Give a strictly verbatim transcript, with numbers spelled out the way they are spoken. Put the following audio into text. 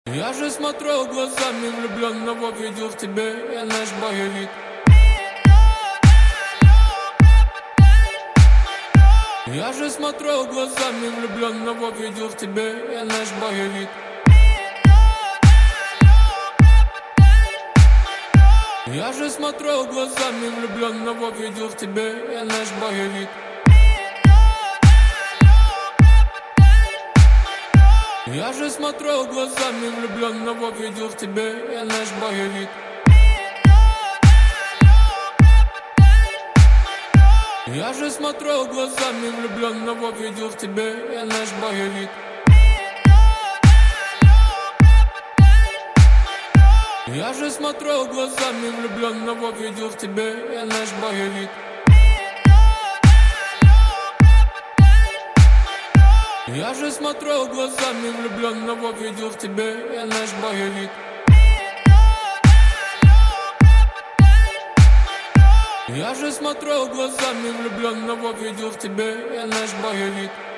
Я же смотрел глазами влюбленного, видел в тебе я наш боевик. Я же смотрел глазами влюбленного, видел в тебе я наш боевик. Я же смотрел глазами влюбленного, видел в тебе я наш боевик. Я же смотрел глазами влюбленного, видел в тебе я наш боевик. Я же смотрел глазами влюбленного, видел в тебе я наш боевик. Я же смотрел глазами влюбленного, видел в тебе я наш боевик. Я же смотрел глазами влюбленного, видел в тебе я наш боевик. Я же смотрел глазами влюбленного, видел в тебе я наш боевик.